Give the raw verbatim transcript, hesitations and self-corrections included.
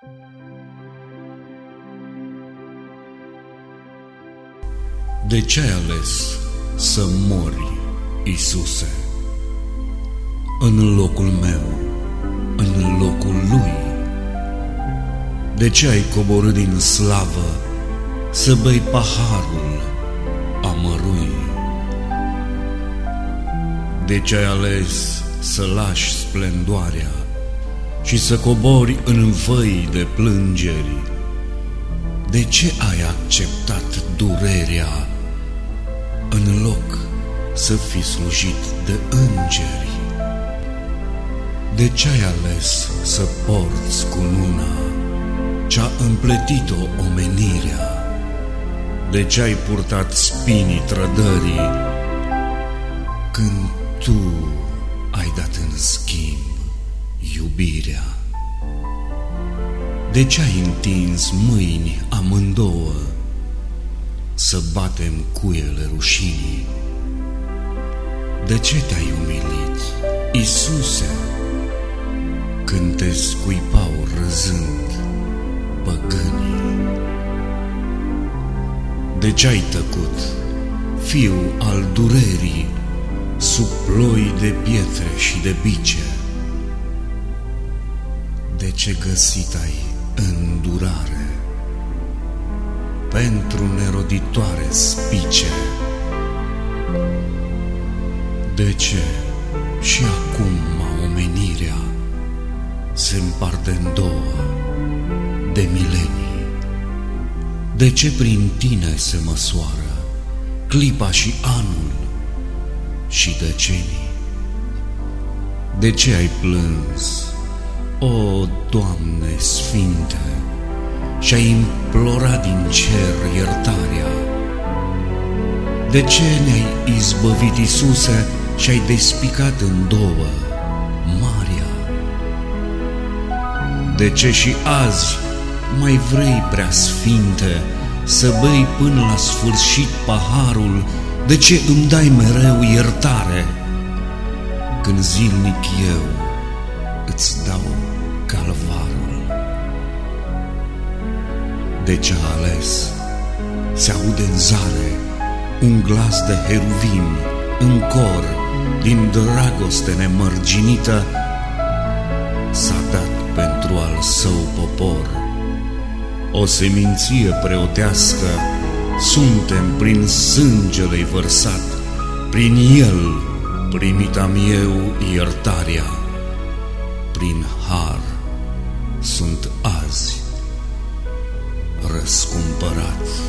De ce ai ales să mori, Iisuse, în locul meu, în locul Lui? De ce ai coborât din slavă să bei paharul amărui? De ce ai ales să lași splendoarea și să cobori în văi de plângeri? De ce ai acceptat durerea în loc să fii slujit de îngeri? De ce ai ales să porți cununa ce-a împletit-o omenirea? De ce ai purtat spinii trădării când Tu ai dat în schimb iubirea? De ce ai întins mâini amândouă să batem cuiele rușinii? De ce te-ai umilit, Iisuse, când te scuipau râzând păgânii? De ce ai tăcut, fiu al durerii, sub ploi de pietre și de bice? De ce găsit ai îndurare pentru neroditoare spice? De ce și acum omenirea se împarte în două de milenii? De ce prin Tine se măsoară clipa și anul și decenii? De ce ai plâns, o Doamne Sfinte, și-ai implorat din cer iertarea? De ce ne-ai izbăvit, Iisuse, și-ai despicat în două marea? De ce și azi mai vrei, Preasfinte, să bei până la sfârșit paharul? De ce îmi dai mereu iertare când zilnic eu îți dau calvarul? De ce a ales se aude în zare un glas de heruvimi în cor, din dragoste nemărginită s-a dat pentru al său popor? O seminție preotească suntem prin sângele-i vărsat, prin el primit am eu iertarea, prin har sunt azi răscumpărat.